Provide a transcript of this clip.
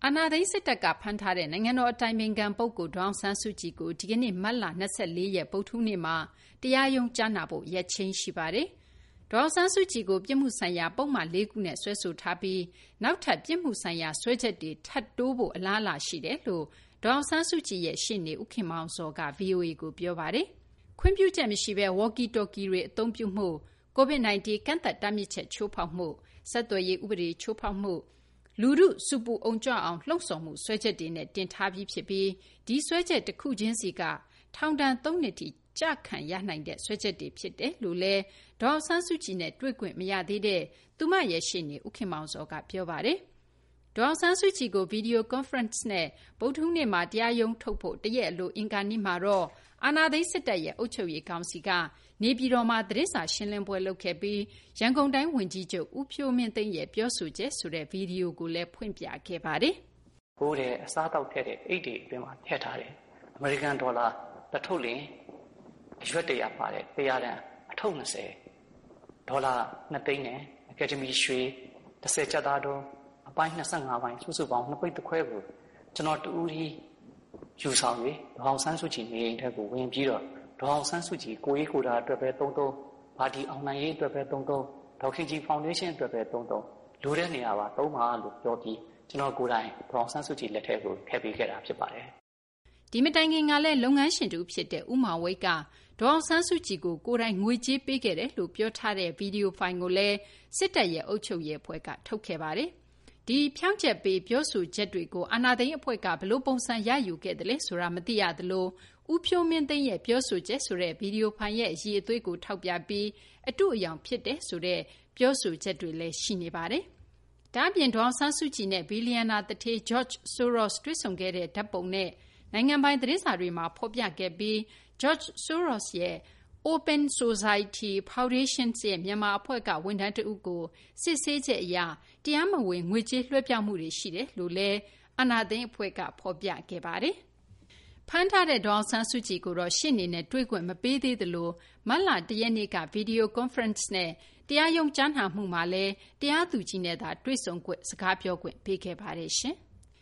အာဏာသိမ်းစစ်တပ်ကဖမ်းထားတဲ့နိုင်ငံတော်အတိုင်ပင်ခံပုဂ္ဂိုလ်ဒေါ်အောင်ဆန်းစုကြည်ကိုဒီကနေ့မတ်လ24ရက်ဗုဒ္ဓဟူးနေ့မှာတရားရုံးကြားနာဖို့ရက်ချိန်းရှိပါတယ်။ဒေါ်အောင်ဆန်းစုကြည်ကိုပြစ်မှုဆိုင်ရာပုံမှန်၄ခုနဲ့စွဲဆိုထားပြီးနောက်ထပ်ပြစ်မှုဆိုင်ရာစွဲချက်တွေထပ်တိုးဖို့အလားအလာရှိတယ်လို့ဒေါ်အောင်ဆန်းစုကြည်ရဲ့ရှေ့နေဦးခင်မောင်စောက VOA ကိုပြောပါတယ်။ခွင့်ပြုချက်မရှိဘဲ walkie-talkie တွေအသုံးပြုမှု COVID-19 ကန့်သတ်တားမြစ်ချက်ချိုးဖောက်မှုဆက်သွယ်ရေးဥပဒေချိုးဖောက်မှုလူထုစုပူအုံကြွအောင်လှုံ့ဆော်မှုစွဲချက်တွေနဲ့တင်ထားပြီးဖြစ်ပြီးဒီစွဲချက်တစ်ခုချင်းစီကထောင်ဒဏ်3နှစ်ထိကြခံရနိုင်တဲ့စွဲချက်တွေဖြစ်တယ်လို့လည်းဒေါ်အောင်ဆန်းစုကြည်နဲ့တွေ့ခွင့်မရသေးတဲ့သူမရဲ့ရှေ့နေဦးခင်မောင်စောကပြောပါတယ်။ဒေါ်အောင်ဆန်းစုကြည်ကိုဗီဒီယိုကွန်ဖရင့်နဲ့ဗုဒ္ဓဟူးနေ့မှာတရားရုံးထုတ်ဖို့တရက်အလိုအင်္ဂါနေ့မှာတော့အာဏာသိမ်းစစ်တပ်ရဲ့အုပ်ချုပ်ရေးကောင်စီကနေပြည်တော်မှာသတင်းစာရှင်းလင်းပွဲလုပ်ခဲ့ပြီးရန်ကုန်တိုင်းဝန်ကြီးချုပ်ဦးဖြိုးမင်းသိန်းရဲ့ပြောဆိုချက်ဆိုတဲ့ဗီဒီယိုကိုလည်းဖွင့်ပြခဲ့ပါတယ်။ဘိုးတဲ့အစားတောက်ထည့်တဲ့အိတ်တွေအတွင်းမှာထည့်ထားတယ်။အမေရိကန်ဒေါ်လာတစ်ထုပ်လင်အရွက်တရာပါတယ်100တန်အထုပ်20ဒေါ်လာ2သိန်းနဲ့အကယ်ဒမီရွှေ10ကျပ်သားတော့အပိုင်း25ပိုင်းစုစုပေါင်း2ပိတ်တစ်ခွဲကိုကျွန်တော်တူဦးကြီးယူဆောင်ပြီးဒေါ်အောင်ဆန်းစုကြည်နေအိမ်ထက်ကိုဝင်ပြီးတော့ဒေါ်အောင်ဆန်းစုကြည်ကိုရေးကိုတာအတွက်ပဲ33ပါတီအောင်နိုင်ရေးအတွက်ပဲ33ဒေါခင်ကြီးဖောင်ဒေးရှင်းအတွက်ပဲ33လူတဲ့နေရာပါ3ပါလို့ပြောပြီးကျွန်တော်ကိုယ်တိုင်ဒေါ်အောင်ဆန်းစုကြည်လက်ထက်ကိုထည့်ပေးခဲ့တာဖြစ်ပါတယ်ဒီမတိုင်ခင်ကလည်းလုပ်ငန်းရှင်တူဖြစ်တဲ့ဦးမောင်ဝိတ်ကဒေါ်အောင်ဆန်းစုကြည်ကိုကိုယ်တိုင်ငွေကြေးပေးခဲ့တယ်လို့ပြောထားတဲ့ဗီဒီယိုဖိုင်ကိုလည်းစစ်တပ်ရဲ့အုပ်ချုပ်ရေးအဖွဲ့ကထုတ်ခဲ့ပါတယ်ဒီဖြောင်းချက်ပေးပြောဆိုချက်တွေကိုအာဏာသိမ်းအဖွဲ့ကဘလို့ပုံစံရယူခဲ့တယ်လဲဆိုတာမသိရသလိုဦးဖြိုးမင်းသိန်းရဲ့ပြောဆိုချက်ဆိုတဲ့ဗီဒီယိုဖိုင်ရဲ့အရေးအသွေးကိုထောက်ပြပြီးအတုအယောင်ဖြစ်တယ်ဆိုတဲ့ပြောဆိုချက်တွေလည်းရှိနေပါတယ်။ဒါ့အပြင်ဒေါ်အောင်ဆန်းစုကြည်နဲ့ဘီလီယံနာတထေး George Soros တွေ့ဆုံခဲ့တဲ့ဓာတ်ပုံနဲ့နိုင်ငံပိုင်သတင်းစာတွေမှာဖော်ပြခဲ့ပြီး George Soros ရဲ့ Open Society Foundation ရဲ့မြန်မာအဖွဲ့ကဝန်ထမ်းတဦးကိုစစ်ဆေးချက်အရတရားမဝင်ငွေကြေးလွှဲပြောင်းမှုတွေရှိတယ်လို့လည်းအာဏာသိမ်းအဖွဲ့ကဖော်ပြခဲ့ပါတယ်။ဖမ်းထားတဲ့ဒေါ်အောင်ဆန်းစုကြည်ကိုတော့ရှေ့နေနဲ့တွေ့ခွင့်မပေးသေးသလိုမတ်လ1ရက်နေ့ကဗီဒီယိုကွန်ဖရင့်နဲ့တရားရုံးကြားနာမှုမှာလည်းတရားသူကြီးနဲ့သာတွေ့ဆုံခွင့်စကားပြောခွင့်ပေးခဲ့ပါတယ်ရှင်။